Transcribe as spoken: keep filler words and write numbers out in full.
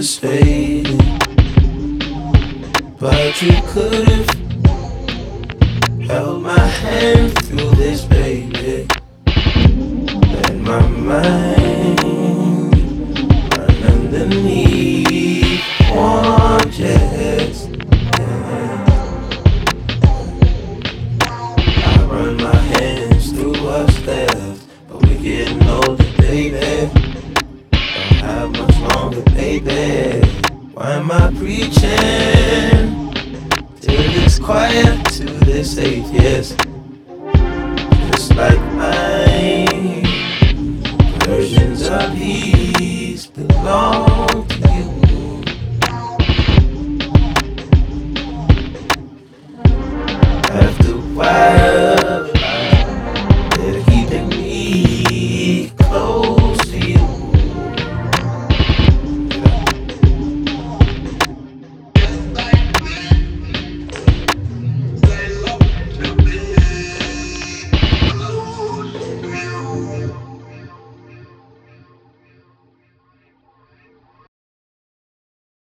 devastating. But you could've held my hand through this, baby. Let my mind run underneath warm jets. I run my hands through what's left, but we're getting older, baby. Don't have much longer, baby. Why am I preaching to this choir, to this atheist?